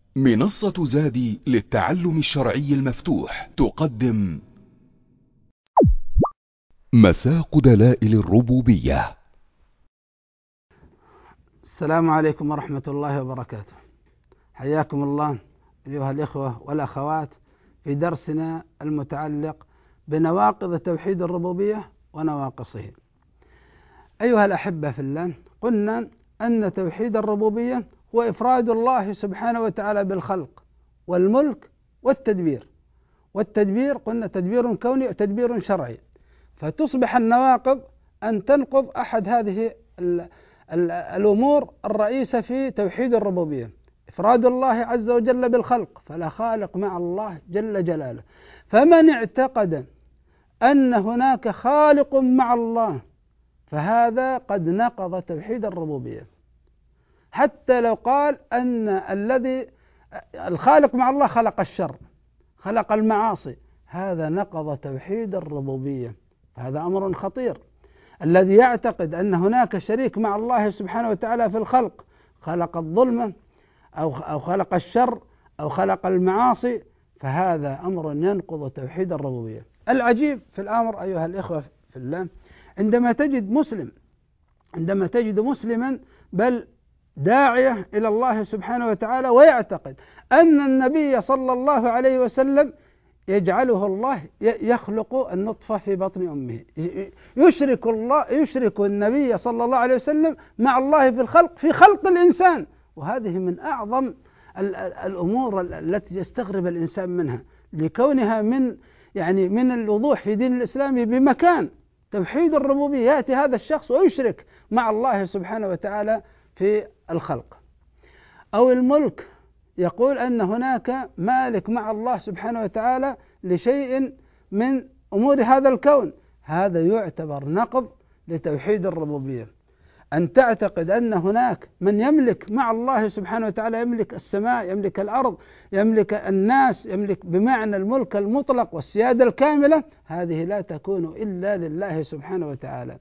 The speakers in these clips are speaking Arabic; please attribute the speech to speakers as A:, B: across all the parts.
A: منصة زادي للتعلم الشرعي المفتوح تقدم مساق دلائل الربوبية.
B: السلام عليكم ورحمة الله وبركاته. حياكم الله أيها الإخوة والأخوات في درسنا المتعلق بنواقض توحيد الربوبية ونواقصه. أيها الأحبة في الله، قلنا أن توحيد الربوبية هو إفراد الله سبحانه وتعالى بالخلق والملك والتدبير. والتدبير قلنا تدبير كوني وتدبير شرعي، فتصبح النواقض أن تنقض أحد هذه الأمور الرئيسة في توحيد الربوبية: إفراد الله عز وجل بالخلق، فلا خالق مع الله جل جلاله. فمن اعتقد أن هناك خالق مع الله فهذا قد نقض توحيد الربوبية، حتى لو قال أن الذي الخالق مع الله خلق الشر، خلق المعاصي، هذا نقض توحيد الربوبية. هذا أمر خطير. الذي يعتقد أن هناك شريك مع الله سبحانه وتعالى في الخلق، خلق الظلم أو خلق الشر أو خلق المعاصي، فهذا أمر ينقض توحيد الربوبية. العجيب في الأمر أيها الإخوة في الله، عندما تجد مسلما بل داعية إلى الله سبحانه وتعالى ويعتقد أن النبي صلى الله عليه وسلم يجعله الله يخلق النطفة في بطن أمه، يشرك النبي صلى الله عليه وسلم مع الله في خلق الإنسان. وهذه من أعظم الأمور التي يستغرب الإنسان منها، لكونها من الوضوح في دين الإسلام بمكان توحيد الربوبية. يأتي هذا الشخص ويشرك مع الله سبحانه وتعالى في الخلق. أو الملك، يقول أن هناك مالك مع الله سبحانه وتعالى لشيء من أمور هذا الكون، هذا يعتبر نقض لتوحيد الربوبية. أن تعتقد أن هناك من يملك مع الله سبحانه وتعالى، يملك السماء، يملك الأرض، يملك الناس، يملك بمعنى الملك المطلق والسيادة الكاملة، هذه لا تكون إلا لله سبحانه وتعالى.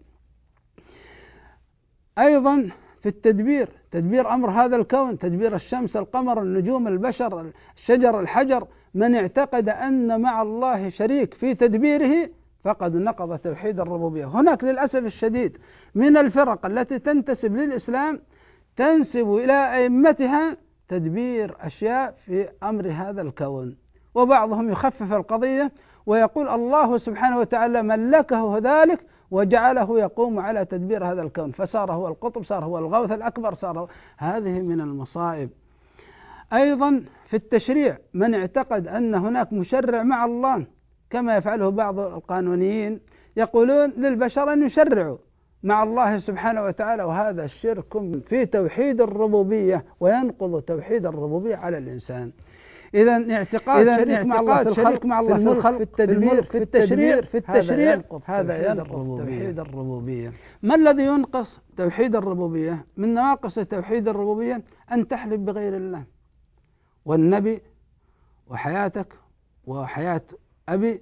B: أيضا في التدبير، تدبير أمر هذا الكون، تدبير الشمس، القمر، النجوم، البشر، الشجر، الحجر، من اعتقد أن مع الله شريك في تدبيره فقد نقض توحيد الربوبية. هناك للأسف الشديد من الفرق التي تنتسب للإسلام تنسب إلى أئمتها تدبير أشياء في أمر هذا الكون، وبعضهم يخفف القضية ويقول الله سبحانه وتعالى ملكه ذلك وجعله يقوم على تدبير هذا الكون، فصار هو القطب، صار هو الغوث الأكبر، هذه من المصائب. أيضا في التشريع، من اعتقد أن هناك مشرع مع الله كما يفعله بعض القانونيين، يقولون للبشر أن يشرعوا مع الله سبحانه وتعالى، وهذا الشرك في توحيد الربوبية وينقض توحيد الربوبية على الالإنسان. إذا اعتقاد شريك مع الله في الخلق، مع الله في الخلق، في التدبير، في التشريع، هذا ينقض توحيد الربوبية. ما الذي ينقص توحيد الربوبية؟ من نواقص توحيد الربوبية أن تحلف بغير الله والنبي وحياتك وحياة أبي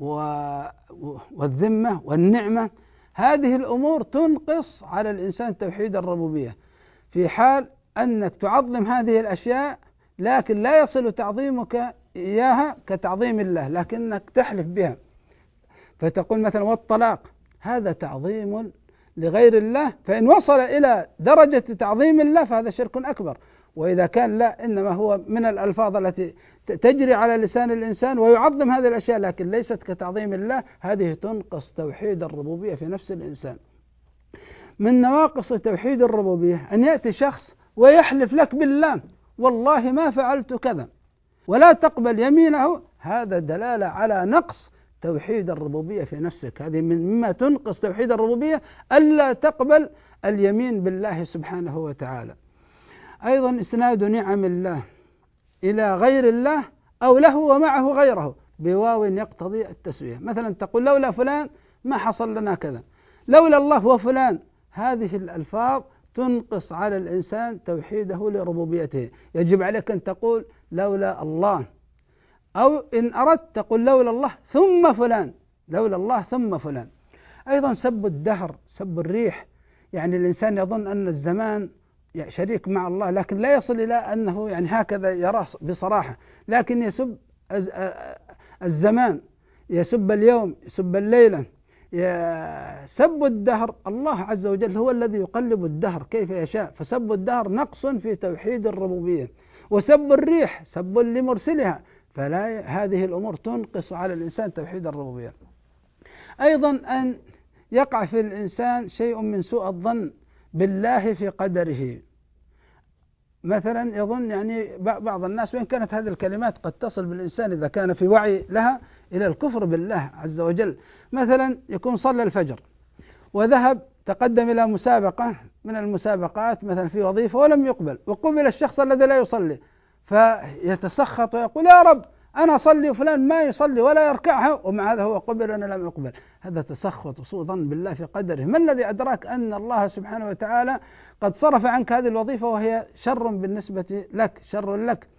B: والذمة والنعمة. هذه الأمور تنقص على الإنسان توحيد الربوبية، في حال أنك تعظم هذه الأشياء لكن لا يصل تعظيمك إياها كتعظيم الله، لكنك تحلف بها. فتقول مثلا والطلاق، هذا تعظيم لغير الله، فإن وصل إلى درجة تعظيم الله فهذا شرك أكبر. وإذا كان لا، إنما هو من الألفاظ التي تجري على لسان الإنسان ويعظم هذه الأشياء لكن ليست كتعظيم الله، هذه تنقص توحيد الربوبية في نفس الإنسان. من نواقص توحيد الربوبية أن يأتي شخص ويحلف لك بالله والله ما فعلت كذا ولا تقبل يمينه، هذا دلالة على نقص توحيد الربوبية في نفسك. هذه مما تنقص توحيد الربوبية، ألا تقبل اليمين بالله سبحانه وتعالى. أيضا إسناد نعم الله إلى غير الله أو له ومعه غيره بواو يقتضي التسوية. مثلا تقول لولا فلان ما حصل لنا كذا، لولا الله وفلان، هذه الألفاظ تنقص على الإنسان توحيده لربوبيته. يجب عليك أن تقول لولا الله، أو إن أردت تقول لولا الله ثم فلان، لولا الله ثم فلان. أيضا سب الدهر، سب الريح، يعني الإنسان يظن أن الزمان شريك مع الله، لكن لا يصل إلى أنه يعني هكذا يراه بصراحة، لكن يسب الزمان، يسب اليوم، يسب الليلة، سب الدهر. الله عز وجل هو الذي يقلب الدهر كيف يشاء، فسب الدهر نقص في توحيد الربوبية. وسب الريح سب لمرسلها، فلا هذه الأمور تنقص على الإنسان توحيد الربوبية. أيضا أن يقع في الإنسان شيء من سوء الظن بالله في قدره. مثلا يظن يعني بعض الناس، وإن كانت هذه الكلمات قد تصل بالإنسان إذا كان في وعي لها إلى الكفر بالله عز وجل. مثلا يكون صلى الفجر وذهب تقدم إلى مسابقة من المسابقات مثلا في وظيفة ولم يقبل، وقبل الشخص الذي لا يصلي، فيتسخط ويقول يا رب أنا أصلي وفلان ما يصلي ولا يركعها، ومع هذا هو قبل وأنا لم أقبل. هذا تسخط وسوء ظن بالله في قدره. ما الذي أدراك أن الله سبحانه وتعالى قد صرف عنك هذه الوظيفة وهي شر بالنسبة لك، شر لك.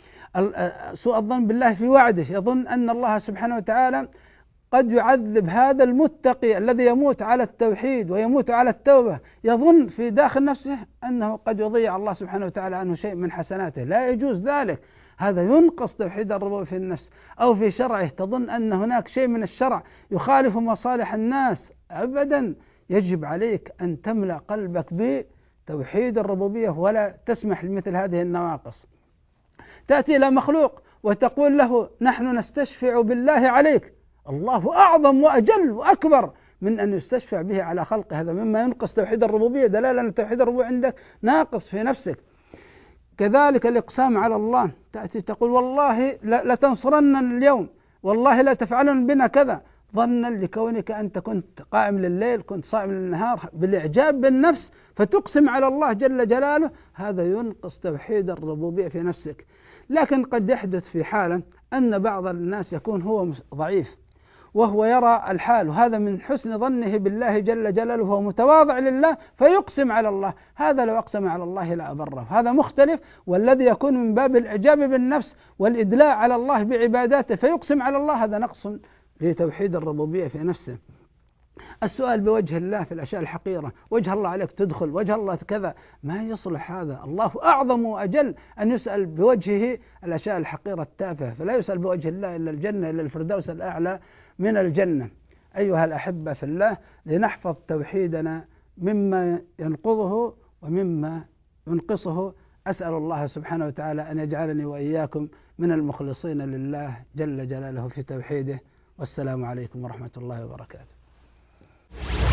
B: سوء الظن بالله في وعده، يظن أن الله سبحانه وتعالى قد يعذب هذا المتقي الذي يموت على التوحيد ويموت على التوبة، يظن في داخل نفسه أنه قد يضيع الله سبحانه وتعالى عنه شيء من حسناته. لا يجوز ذلك، هذا ينقص توحيد الربوبية في النفس. أو في شرعه تظن أن هناك شيء من الشرع يخالف مصالح الناس، أبدا. يجب عليك أن تملأ قلبك بتوحيد الربوبية ولا تسمح لمثل هذه النواقص. تأتي إلى مخلوق وتقول له نحن نستشفع بالله عليك، الله أعظم وأجل وأكبر من أن يستشفع به على خلقه، هذا مما ينقص توحيد الربوبية، دلالة أن توحيد الربوبية عندك ناقص في نفسك. كذلك الإقسام على الله، تأتي تقول والله لتنصرن اليوم، والله لا تفعلن بنا كذا، ظنا لكونك أنت كنت قائم لليل، كنت صائم للنهار، بالإعجاب بالنفس فتقسم على الله جل جلاله، هذا ينقص توحيد الربوبية في نفسك. لكن قد يحدث في حالة أن بعض الناس يكون هو ضعيف وهو يرى الحال، وهذا من حسن ظنه بالله جل جلاله، وهو متواضع لله فيقسم على الله. هذا لو أقسم على الله لا أبره، هذا مختلف. والذي يكون من باب الإعجاب بالنفس والإدلاء على الله بعباداته فيقسم على الله، هذا نقص لتوحيد الربوبية في نفسه. السؤال بوجه الله في الأشياء الحقيرة، وجه الله عليك تدخل، وجه الله كذا، ما يصلح هذا. الله أعظم وأجل أن يسأل بوجهه الأشياء الحقيرة التافهة، فلا يسأل بوجه الله إلا الجنة، إلا الفردوس الأعلى من الجنة. أيها الأحبة في الله، لنحفظ توحيدنا مما ينقضه ومما ينقصه. أسأل الله سبحانه وتعالى أن يجعلني وإياكم من المخلصين لله جل جلاله في توحيده. والسلام عليكم ورحمة الله وبركاته.